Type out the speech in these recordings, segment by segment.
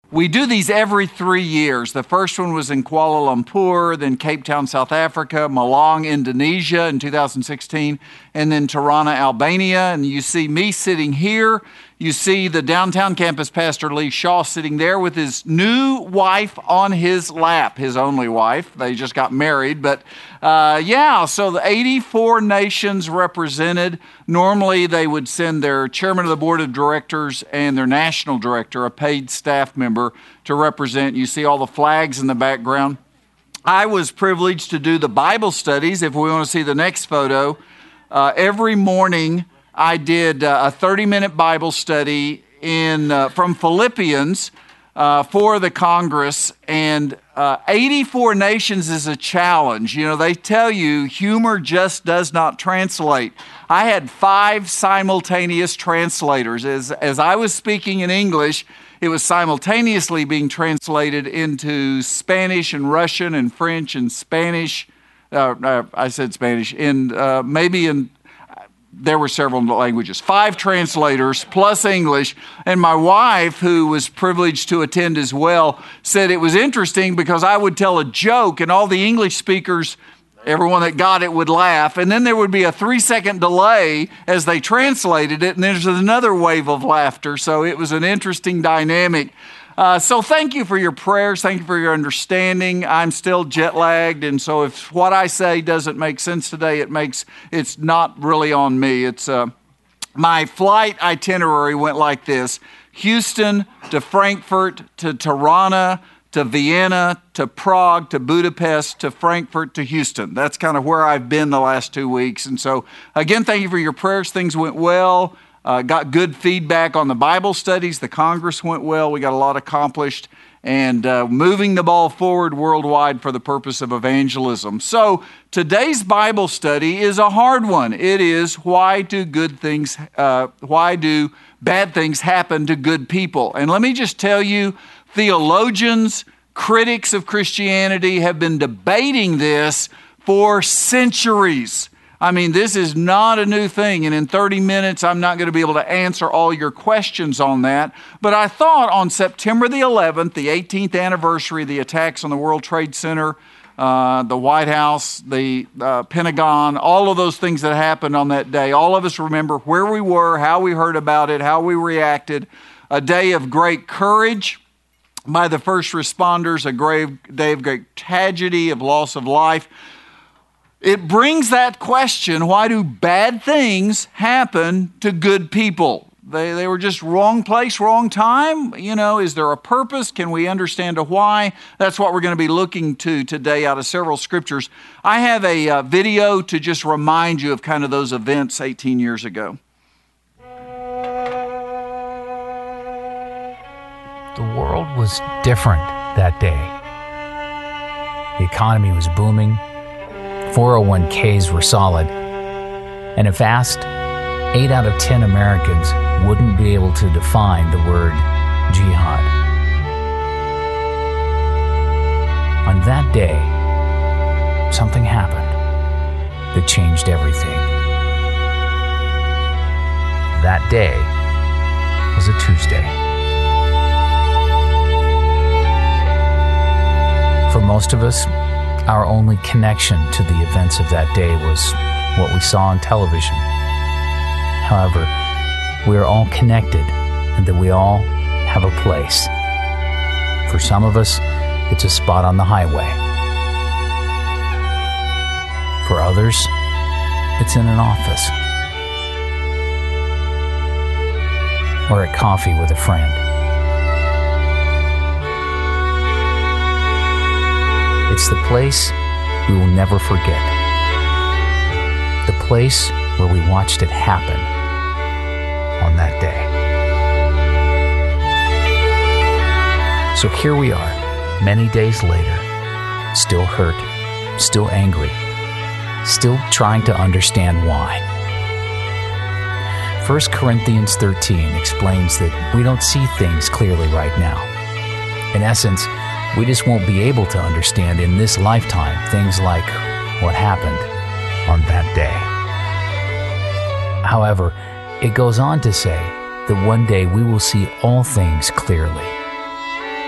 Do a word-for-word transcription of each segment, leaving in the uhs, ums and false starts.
We do these every three years. The first one was in Kuala Lumpur, then Cape Town, South Africa, Malang, Indonesia in two thousand sixteen, and then Tirana, Albania. And you see me sitting here. You see the downtown campus pastor Lee Shaw sitting there with his new wife on his lap, his only wife. They just got married. But uh, yeah, so the eighty-four nations represented. Normally they would send their chairman of the board of directors and their national director, a paid staff member, to represent. You see all the flags in the background. I was privileged to do the Bible studies. If we want to see the next photo, uh, every morning I did uh, a thirty-minute Bible study in uh, from Philippians uh, for the Congress, and uh, eighty-four nations is a challenge. You know, they tell you humor just does not translate. I had five simultaneous translators. As, as I was speaking in English, it was simultaneously being translated into Spanish and Russian and French and Spanish. Uh, uh, I said Spanish, in uh, maybe in there were several languages, five translators plus English. And my wife, who was privileged to attend as well, said it was interesting because I would tell a joke and all the English speakers, everyone that got it would laugh. And then there would be a three second delay as they translated it. And there's another wave of laughter. So it was an interesting dynamic. Uh, so thank you for your prayers. Thank you for your understanding. I'm still jet lagged, and so if what I say doesn't make sense today, it makes it's not really on me. It's uh, my flight itinerary went like this: Houston to Frankfurt to Tirana to Vienna to Prague to Budapest to Frankfurt to Houston. That's kind of where I've been the last two weeks. And so again, thank you for your prayers. Things went well. Uh, got good feedback on the Bible studies. The Congress went well. We got a lot accomplished, and uh, moving the ball forward worldwide for the purpose of evangelism. So today's Bible study is a hard one. It is why do good things, uh, why do bad things happen to good people? And let me just tell you, theologians, critics of Christianity have been debating this for centuries. I mean, this is not a new thing, and in thirty minutes, I'm not going to be able to answer all your questions on that. But I thought on September the eleventh, the eighteenth anniversary of the attacks on the World Trade Center, uh, the White House, the uh, Pentagon, all of those things that happened on that day, all of us remember where we were, how we heard about it, how we reacted. A day of great courage by the first responders, a grave day of great tragedy, of loss of life. It brings that question, why do bad things happen to good people? They they were just wrong place, wrong time. You know, is there a purpose? Can we understand a why? That's what we're going to be looking to today out of several scriptures. I have a uh, video to just remind you of kind of those events eighteen years ago. The world was different that day. The economy was booming. four oh one k's were solid, and a vast eight out of ten Americans wouldn't be able to define the word jihad. On that day, something happened that changed everything. That day was a Tuesday. For most of us, our only connection to the events of that day was what we saw on television. However, we are all connected and that we all have a place. For some of us, it's a spot on the highway. For others, it's in an office or at coffee with a friend. It's the place we will never forget. The place where we watched it happen on that day. So here we are, many days later, still hurt, still angry, still trying to understand why. First Corinthians thirteen explains that we don't see things clearly right now. In essence, we just won't be able to understand in this lifetime things like what happened on that day. However, it goes on to say that one day we will see all things clearly.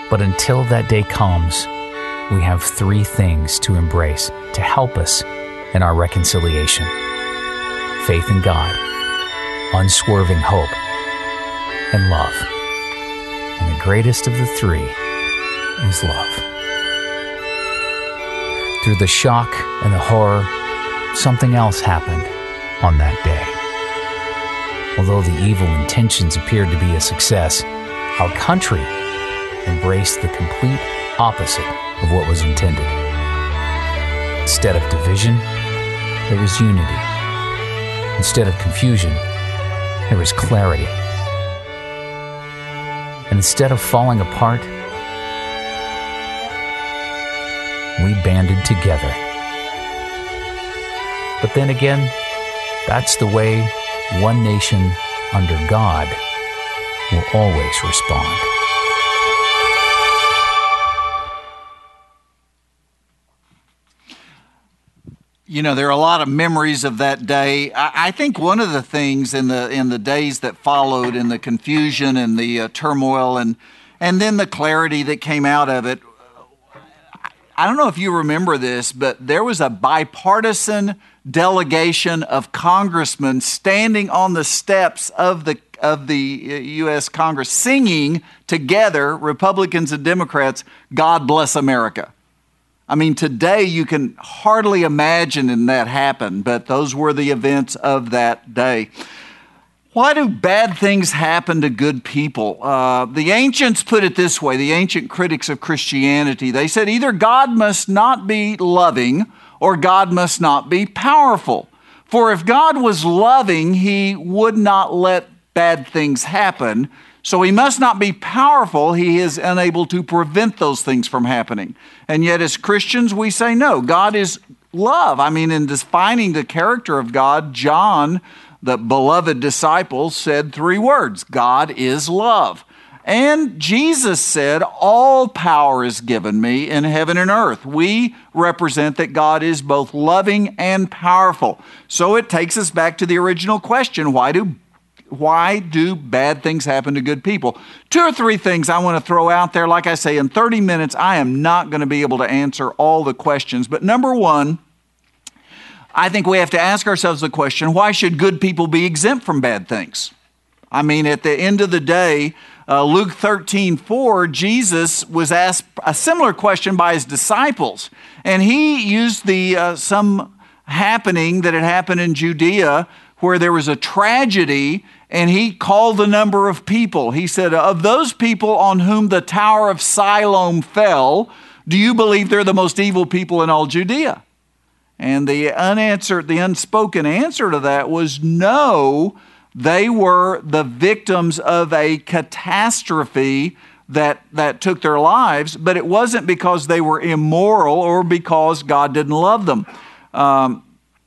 But until that day comes, we have three things to embrace to help us in our reconciliation: faith in God, unswerving hope, and love. And the greatest of the three is love. Through the shock and the horror, something else happened on that day. Although the evil intentions appeared to be a success, our country embraced the complete opposite of what was intended. Instead of division, there was unity. Instead of confusion, there was clarity. And instead of falling apart, we banded together. But then again, that's the way one nation under God will always respond. You know, there are a lot of memories of that day. I, I think one of the things in the in the days that followed, in the confusion and the uh, turmoil, and and then the clarity that came out of it, I don't know if you remember this, but there was a bipartisan delegation of congressmen standing on the steps of the of the U S Congress singing together, Republicans and Democrats, "God Bless America." I mean, today you can hardly imagine that happen, but those were the events of that day. Why do bad things happen to good people? Uh, the ancients put it this way, the ancient critics of Christianity. They said either God must not be loving or God must not be powerful. For if God was loving, he would not let bad things happen. So he must not be powerful. He is unable to prevent those things from happening. And yet as Christians, we say no, God is love. I mean, in defining the character of God, John, the beloved disciple, said three words: God is love. And Jesus said, all power is given me in heaven and earth. We represent that God is both loving and powerful. So it takes us back to the original question: why do Why do bad things happen to good people? Two or three things I want to throw out there. Like I say, in thirty minutes, I am not going to be able to answer all the questions. But number one, I think we have to ask ourselves the question, why should good people be exempt from bad things? I mean, at the end of the day, uh, Luke thirteen four, Jesus was asked a similar question by his disciples. And he used the uh, some happening that had happened in Judea where there was a tragedy, and he called the number of people. He said, of those people on whom the Tower of Siloam fell, do you believe they're the most evil people in all Judea? And the unanswered, the unspoken answer to that was no, they were the victims of a catastrophe that, that took their lives, but it wasn't because they were immoral or because God didn't love them. Um,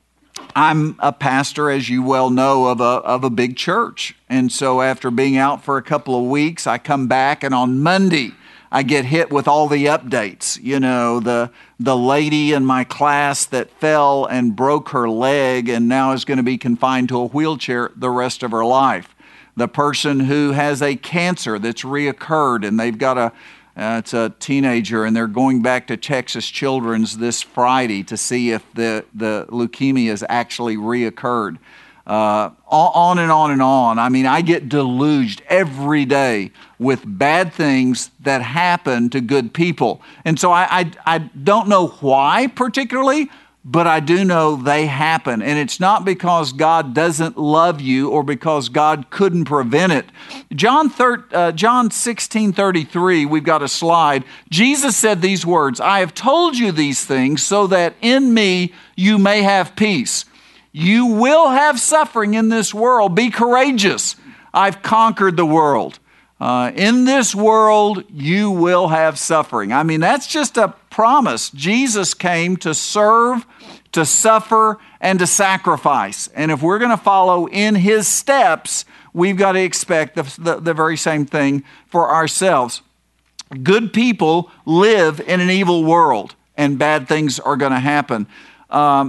I'm a pastor, as you well know, of a of a big church. And so after being out for a couple of weeks, I come back, and on Monday, I get hit with all the updates. You know, the the lady in my class that fell and broke her leg and now is going to be confined to a wheelchair the rest of her life. The person who has a cancer that's reoccurred, and they've got a Uh, it's a teenager, and they're going back to Texas Children's this Friday to see if the, the leukemia has actually reoccurred. Uh, on and on and on. I mean, I get deluged every day with bad things that happen to good people. And so I, I, I don't know why particularly, but I do know they happen. And it's not because God doesn't love you or because God couldn't prevent it. John thir- uh, John sixteen thirty-three, we've got a slide. Jesus said these words, I have told you these things so that in me you may have peace. You will have suffering in this world. Be courageous. I've conquered the world. Uh, in this world, you will have suffering. I mean, that's just a promise. Jesus came to serve, to suffer, and to sacrifice. And if we're going to follow in his steps, we've got to expect the, the, the very same thing for ourselves. Good people live in an evil world, and bad things are going to happen. Um,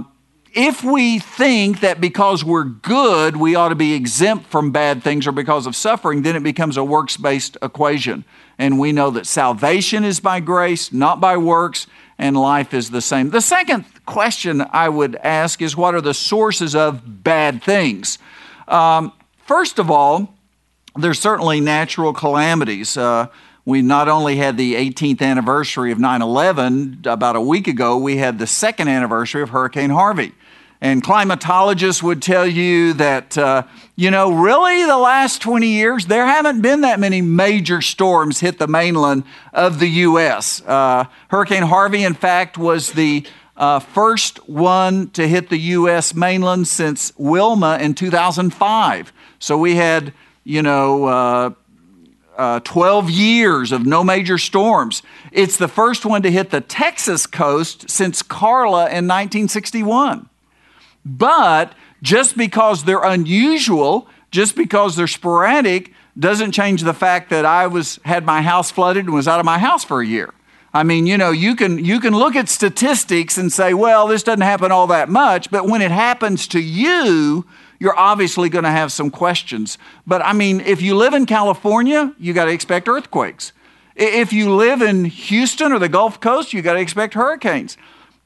if we think that because we're good, we ought to be exempt from bad things or because of suffering, then it becomes a works-based equation. And we know that salvation is by grace, not by works, and life is the same. The second question I would ask is, what are the sources of bad things? Um, first of all, there's certainly natural calamities. Uh, we not only had the eighteenth anniversary of nine eleven, about a week ago, we had the second anniversary of Hurricane Harvey. And climatologists would tell you that, uh, you know, really the last twenty years, there haven't been that many major storms hit the mainland of the U S. Uh, Hurricane Harvey, in fact, was the uh, first one to hit the U S mainland since Wilma in two thousand five. So we had, you know, uh, uh, twelve years of no major storms. It's the first one to hit the Texas coast since Carla in nineteen sixty-one. But just because they're unusual, just because they're sporadic, doesn't change the fact that I was had my house flooded and was out of my house for a year. I mean, you know, you can you can look at statistics and say, well, this doesn't happen all that much, but when it happens to you, you're obviously going to have some questions. But I mean, if you live in California, you got to expect earthquakes. If you live in Houston or the Gulf Coast, you got to expect hurricanes.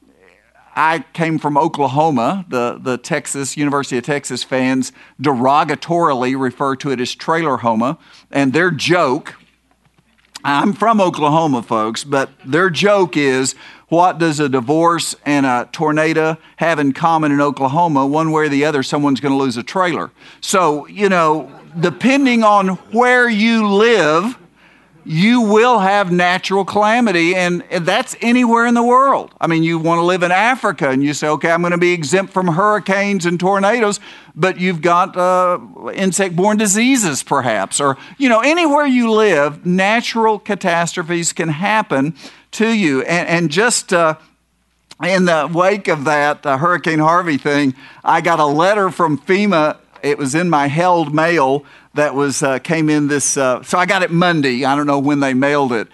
I came from Oklahoma. The, the Texas, University of Texas fans derogatorily refer to it as trailer-homa. And their joke, I'm from Oklahoma, folks, but their joke is, what does a divorce and a tornado have in common in Oklahoma? One way or the other, someone's going to lose a trailer. So, you know, depending on where you live, you will have natural calamity, and that's anywhere in the world. I mean, you want to live in Africa, and you say, okay, I'm going to be exempt from hurricanes and tornadoes, but you've got uh, insect-borne diseases, perhaps, or, you know, anywhere you live, natural catastrophes can happen to you. And, and just uh, in the wake of that uh, Hurricane Harvey thing, I got a letter from FEMA. It was in my held mail that was uh, came in this, uh, so I got it Monday. I don't know when they mailed it.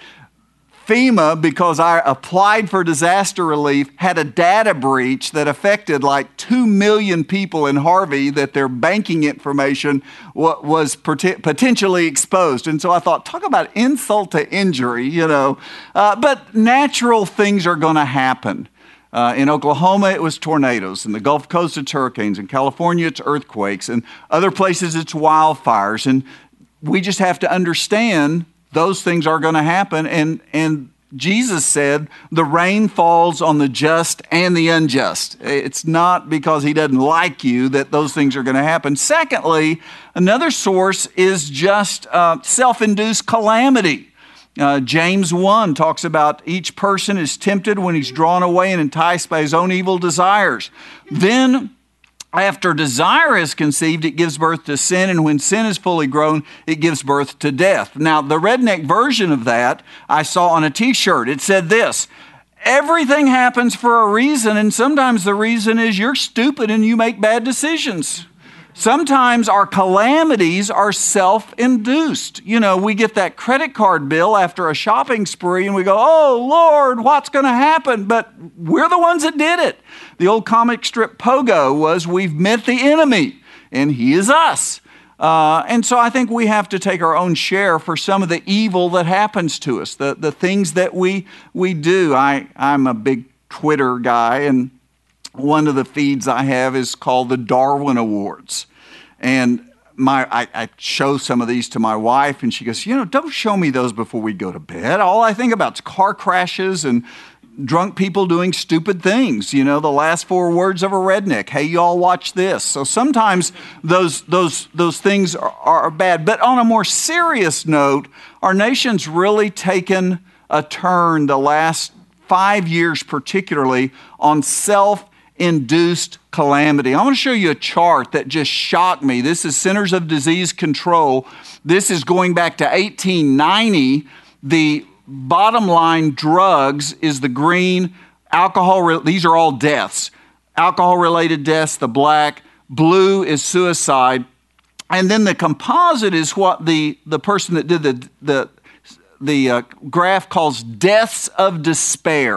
FEMA, because I applied for disaster relief, had a data breach that affected like two million people in Harvey, that their banking information w- was pot- potentially exposed. And so I thought, talk about insult to injury, you know. Uh, but natural things are going to happen. Uh, in Oklahoma, it was tornadoes. In the Gulf Coast, it's hurricanes. In California, it's earthquakes. In other places, it's wildfires. And we just have to understand those things are going to happen. And, and Jesus said, the rain falls on the just and the unjust. It's not because he doesn't like you that those things are going to happen. Secondly, another source is just uh, self-induced calamity. Uh, James one talks about each person is tempted when he's drawn away and enticed by his own evil desires. Then, after desire is conceived, it gives birth to sin, and when sin is fully grown, it gives birth to death. Now, the redneck version of that I saw on a t-shirt. It said this: everything happens for a reason, and sometimes the reason is you're stupid and you make bad decisions. Sometimes our calamities are self-induced. You know, we get that credit card bill after a shopping spree and we go, oh, Lord, what's going to happen? But we're the ones that did it. The old comic strip Pogo was, we've met the enemy, and he is us. Uh, and so I think we have to take our own share for some of the evil that happens to us, the, the things that we, we do. I, I'm a big Twitter guy, and one of the feeds I have is called the Darwin Awards. And my I, I show some of these to my wife, and she goes, you know, don't show me those before we go to bed. All I think about is car crashes and drunk people doing stupid things. You know, the last four words of a redneck. Hey, y'all watch this. So sometimes those those those things are, are bad. But on a more serious note, our nation's really taken a turn the last five years particularly on self induced calamity. I want to show you a chart that just shocked me. This is Centers of Disease Control. This is going back to eighteen ninety. The bottom line, drugs, is the green. Alcohol, these are all deaths. Alcohol-related deaths, the black. Blue is suicide. And then the composite is what the, the person that did the, the, the uh, graph calls deaths of despair.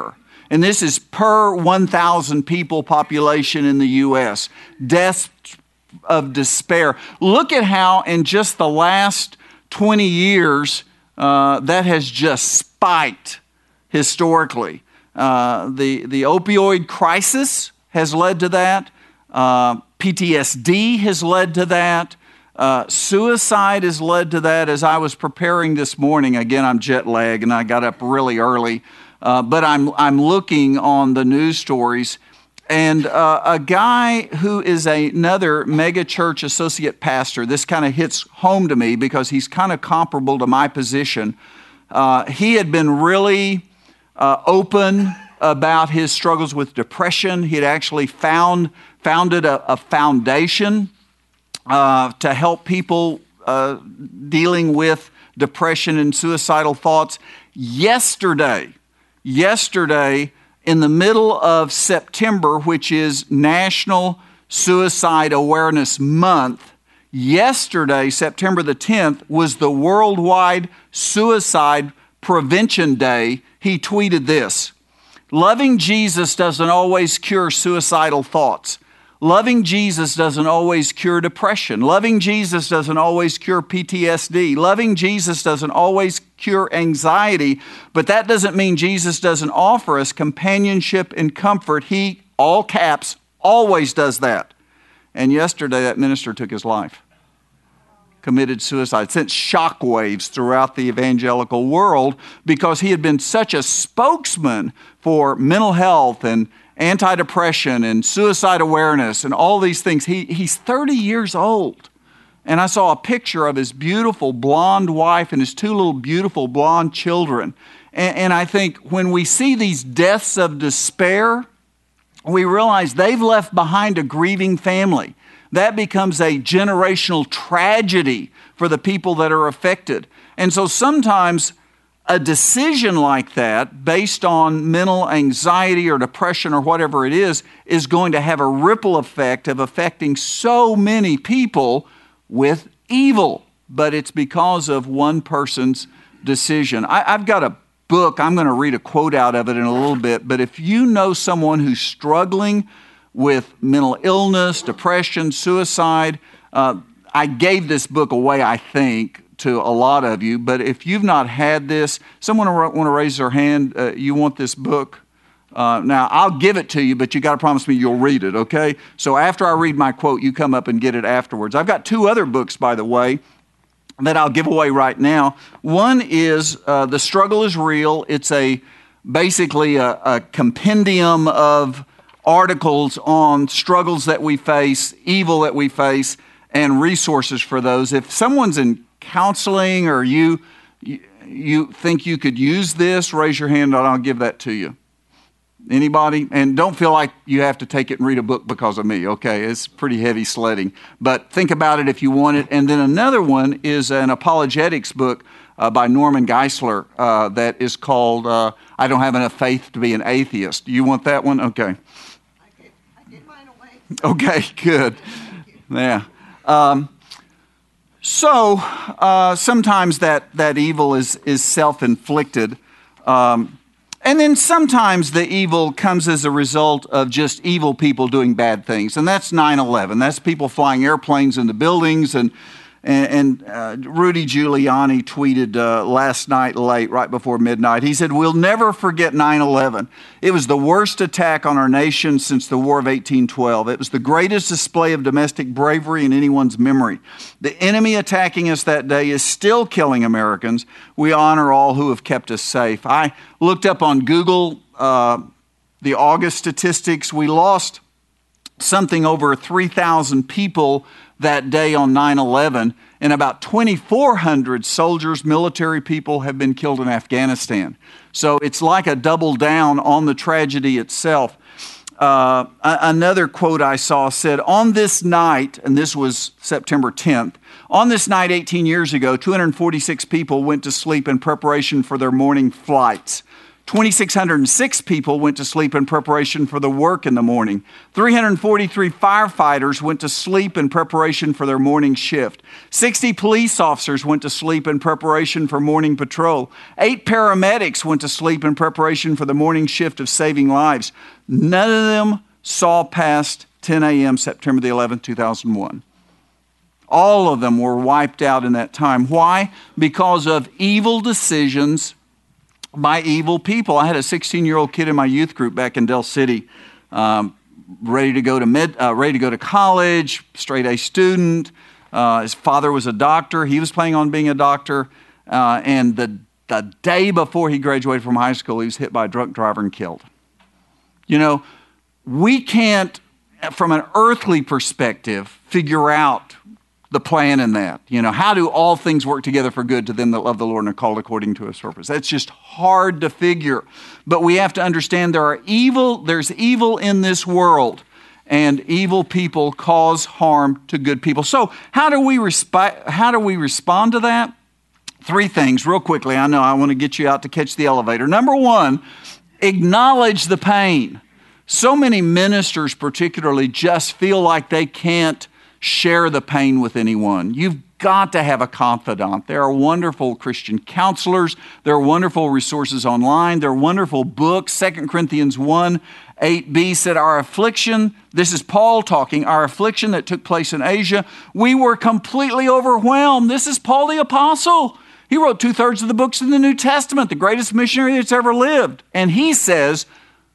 And this is per one thousand people population in the U S Deaths of despair. Look at how in just the last twenty years uh, that has just spiked historically. Uh, the, the opioid crisis has led to that. Uh, P T S D has led to that. Uh, suicide has led to that. As I was preparing this morning, again, I'm jet lagged and I got up really early, uh, but I'm, I'm looking on the news stories, and uh, a guy who is a, another mega church associate pastor, this kind of hits home to me because he's kind of comparable to my position. Uh, he had been really uh, open about his struggles with depression. He had actually found founded a, a foundation uh, to help people uh, dealing with depression and suicidal thoughts. Yesterday, yesterday, in the middle of September, which is National Suicide Awareness Month, yesterday, September the tenth, was the Worldwide Suicide Prevention Day. He tweeted this: "Loving Jesus doesn't always cure suicidal thoughts. Loving Jesus doesn't always cure depression. Loving Jesus doesn't always cure P T S D. Loving Jesus doesn't always cure anxiety, but that doesn't mean Jesus doesn't offer us companionship and comfort. He, all caps, always does that." And yesterday that minister took his life, committed suicide. Sent shockwaves throughout the evangelical world because he had been such a spokesman for mental health and anti-depression and suicide awareness and all these things. He, he's thirty years old. And I saw a picture of his beautiful blonde wife and his two little beautiful blonde children. And, and I think when we see these deaths of despair, we realize they've left behind a grieving family. That becomes a generational tragedy for the people that are affected. And so sometimes a decision like that, based on mental anxiety or depression or whatever it is, is going to have a ripple effect of affecting so many people with evil. But it's because of one person's decision. I, I've got a book. I'm going to read a quote out of it in a little bit. But if you know someone who's struggling with mental illness, depression, suicide, uh, I gave this book away, I think, to a lot of you. But if you've not had this, someone want to raise their hand, uh, you want this book? Uh, now, I'll give it to you, but you got to promise me you'll read it, okay? So after I read my quote, you come up and get it afterwards. I've got two other books, by the way, that I'll give away right now. One is uh, The Struggle is Real. It's a basically a, a compendium of articles on struggles that we face, evil that we face, and resources for those. If someone's in counseling or you, you you think you could use this, raise your hand and I'll give that to you. Anybody? And don't feel like you have to take it and read a book because of me, okay? It's pretty heavy sledding. But think about it if you want it. And then another one is an apologetics book uh, by Norman Geisler uh, that is called uh, I Don't Have Enough Faith to Be an Atheist. Do you want that one? Okay. I get, I get mine away. Okay, good. Yeah. Um, so uh, sometimes that, that evil is, is self-inflicted. Um, and then sometimes the evil comes as a result of just evil people doing bad things. And that's nine eleven. That's people flying airplanes into buildings. And, and, and uh, Rudy Giuliani tweeted uh, last night late, right before midnight. He said, "We'll never forget nine eleven. It was the worst attack on our nation since the War of eighteen twelve. It was the greatest display of domestic bravery in anyone's memory. The enemy attacking us that day is still killing Americans. We honor all who have kept us safe." I looked up on Google uh, the August statistics. We lost something over three thousand people that day on nine eleven, and about twenty-four hundred soldiers, military people have been killed in Afghanistan. So it's like a double down on the tragedy itself. Uh, another quote I saw said, "On this night," and this was September tenth, "on this night eighteen years ago, two hundred forty-six people went to sleep in preparation for their morning flights. two thousand six hundred six people went to sleep in preparation for the work in the morning. three hundred forty-three firefighters went to sleep in preparation for their morning shift. sixty police officers went to sleep in preparation for morning patrol. Eight paramedics went to sleep in preparation for the morning shift of saving lives. None of them saw past ten a.m. September the eleventh, two thousand one. All of them were wiped out in that time. Why? Because of evil decisions by evil people. I had a sixteen-year-old kid in my youth group back in Del City, um, ready to go to mid, uh, ready to go to college, straight A student. Uh, his father was a doctor. He was planning on being a doctor. Uh, and the, the day before he graduated from high school, he was hit by a drunk driver and killed. You know, we can't, from an earthly perspective, figure out the plan in that. You know, how do all things work together for good to them that love the Lord and are called according to his purpose? That's just hard to figure. But we have to understand there are evil, there's evil in this world, and evil people cause harm to good people. So how do we resp- how do we respond to that? Three things real quickly. I know I want to get you out to catch the elevator. Number one, acknowledge the pain. So many ministers particularly just feel like they can't share the pain with anyone. You've got to have a confidant. There are wonderful Christian counselors. There are wonderful resources online. There are wonderful books. Second Corinthians one, eight b said, our affliction, this is Paul talking, our affliction that took place in Asia, we were completely overwhelmed. This is Paul the Apostle. He wrote two-thirds of the books in the New Testament, the greatest missionary that's ever lived. And he says,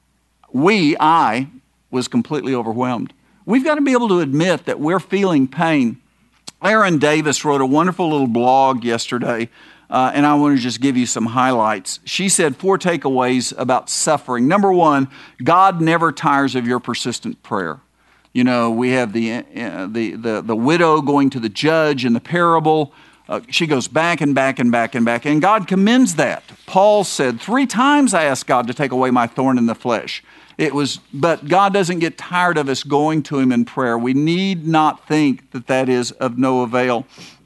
we, I, was completely overwhelmed. We've got to be able to admit that we're feeling pain. Aaron Davis wrote a wonderful little blog yesterday, uh, and I want to just give you some highlights. She said four takeaways about suffering. Number one, God never tires of your persistent prayer. You know, we have the uh, the, the the widow going to the judge in the parable. Uh, she goes back and back and back and back, and God commends that. Paul said, three times I asked God to take away my thorn in the flesh. It was, but God doesn't get tired of us going to him in prayer. We need not think that that is of no avail.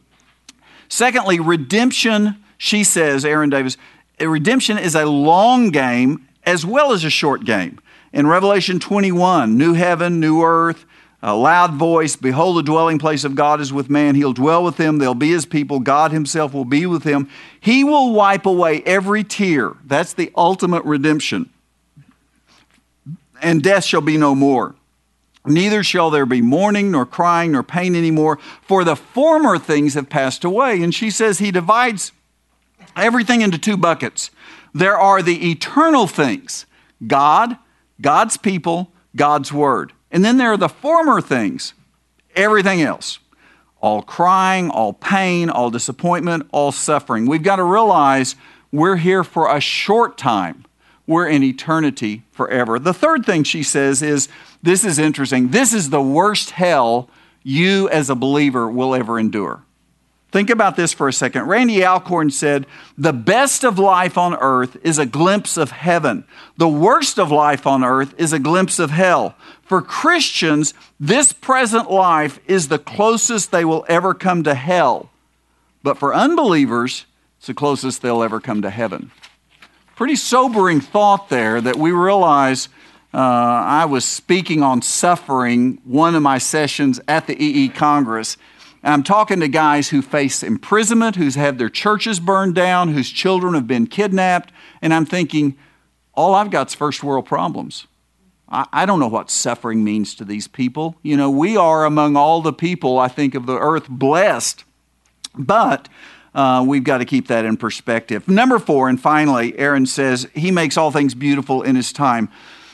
Secondly, redemption, she says, Aaron Davis, redemption is a long game as well as a short game. In Revelation twenty-one, new heaven, new earth, a loud voice, behold, the dwelling place of God is with man. He'll dwell with them. They'll be his people. God himself will be with him. He will wipe away every tear. That's the ultimate redemption. And death shall be no more. Neither shall there be mourning, nor crying, nor pain anymore, for the former things have passed away. And she says he divides everything into two buckets. There are the eternal things, God, God's people, God's word. And then there are the former things, everything else. All crying, all pain, all disappointment, all suffering. We've got to realize we're here for a short time. We're in eternity forever. The third thing she says is, this is interesting, this is the worst hell you as a believer will ever endure. Think about this for a second. Randy Alcorn said, the best of life on earth is a glimpse of heaven. The worst of life on earth is a glimpse of hell. For Christians, this present life is the closest they will ever come to hell. But for unbelievers, it's the closest they'll ever come to heaven. Pretty sobering thought there that we realize. uh, I was speaking on suffering one of my sessions at the E E Congress. I'm talking to guys who face imprisonment, who's had their churches burned down, whose children have been kidnapped. And I'm thinking, all I've got is first world problems. I, I don't know what suffering means to these people. You know, we are among all the people, I think, of the earth blessed. But Uh, we've got to keep that in perspective. Number four, and finally, Aaron says, he makes all things beautiful in his time.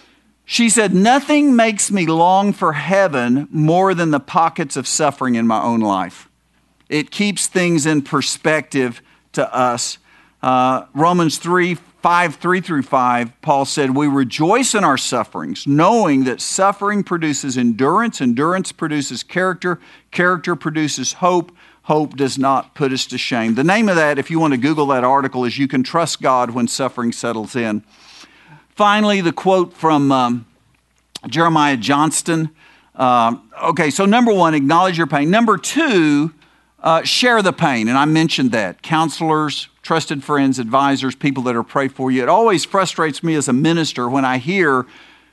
She said, nothing makes me long for heaven more than the pockets of suffering in my own life. It keeps things in perspective to us. Uh, Romans three, five, three through five, Paul said, we rejoice in our sufferings, knowing that suffering produces endurance, endurance produces character, character produces hope, hope does not put us to shame. The name of that, if you want to Google that article, is You Can Trust God When Suffering Settles In. Finally, the quote from um, Jeremiah Johnston. Uh, okay, so number one, acknowledge your pain. Number two, uh, share the pain. And I mentioned that. Counselors, trusted friends, advisors, people that are pray for you. It always frustrates me as a minister when I hear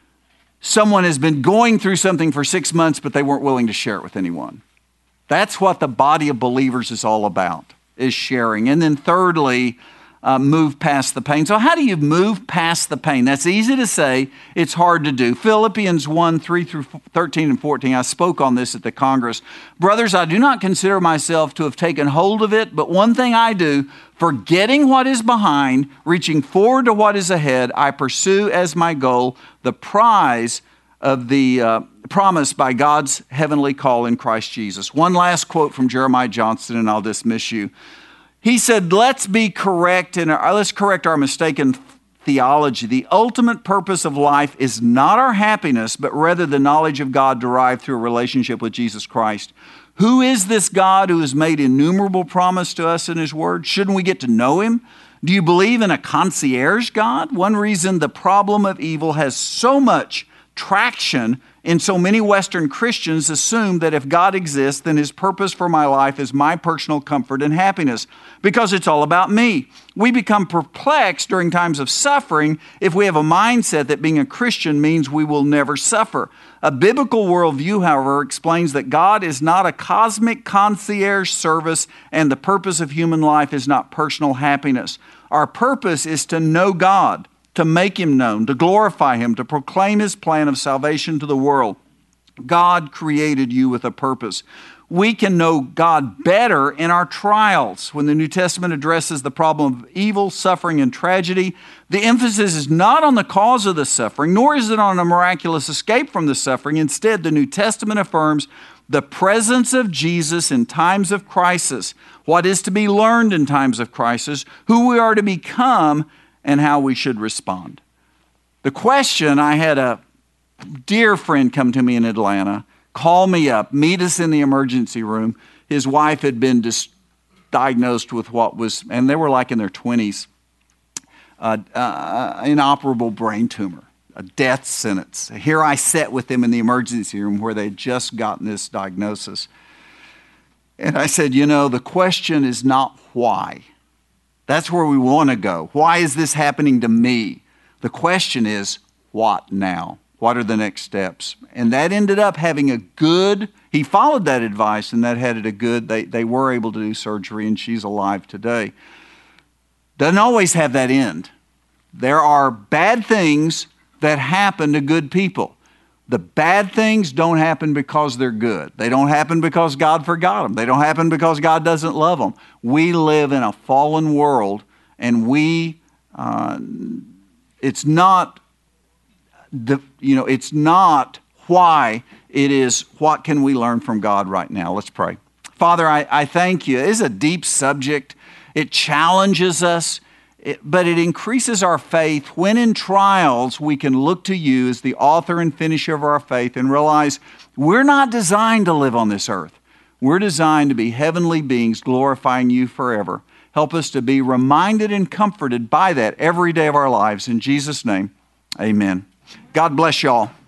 someone has been going through something for six months, but they weren't willing to share it with anyone. That's what the body of believers is all about, is sharing. And then thirdly, uh, move past the pain. So how do you move past the pain? That's easy to say. It's hard to do. Philippians one, three through thirteen and fourteen, I spoke on this at the Congress. Brothers, I do not consider myself to have taken hold of it, but one thing I do, forgetting what is behind, reaching forward to what is ahead, I pursue as my goal the prize of the uh, promise by God's heavenly call in Christ Jesus. One last quote from Jeremiah Johnson, and I'll dismiss you. He said, let's be correct and let's correct our mistaken theology. The ultimate purpose of life is not our happiness, but rather the knowledge of God derived through a relationship with Jesus Christ. Who is this God who has made innumerable promise to us in His Word? Shouldn't we get to know Him? Do you believe in a concierge God? One reason the problem of evil has so much traction in so many Western Christians assume that if God exists, then His purpose for my life is my personal comfort and happiness, because it's all about me. We become perplexed during times of suffering if we have a mindset that being a Christian means we will never suffer. A biblical worldview, however, explains that God is not a cosmic concierge service and the purpose of human life is not personal happiness. Our purpose is to know God, to make Him known, to glorify Him, to proclaim His plan of salvation to the world. God created you with a purpose. We can know God better in our trials. When the New Testament addresses the problem of evil, suffering, and tragedy, the emphasis is not on the cause of the suffering, nor is it on a miraculous escape from the suffering. Instead, the New Testament affirms the presence of Jesus in times of crisis, what is to be learned in times of crisis, who we are to become, and how we should respond. The question, I had a dear friend come to me in Atlanta, call me up, meet us in the emergency room. His wife had been dis- diagnosed with what was, and they were like in their twenties, uh, uh, inoperable brain tumor, a death sentence. Here I sat with them in the emergency room where they'd just gotten this diagnosis. And I said, you know, the question is not why. That's where we want to go. Why is this happening to me? The question is, what now? What are the next steps? And that ended up having a good, he followed that advice and that had a good, they, they were able to do surgery and she's alive today. Doesn't always have that end. There are bad things that happen to good people. The bad things don't happen because they're good. They don't happen because God forgot them. They don't happen because God doesn't love them. We live in a fallen world, and we, uh, it's not, the, you know, it's not why. It is what can we learn from God right now. Let's pray. Father, I, I thank you. It is a deep subject. It challenges us. It, but it increases our faith when in trials we can look to you as the author and finisher of our faith and realize we're not designed to live on this earth. We're designed to be heavenly beings glorifying you forever. Help us to be reminded and comforted by that every day of our lives. In Jesus' name, amen. God bless y'all.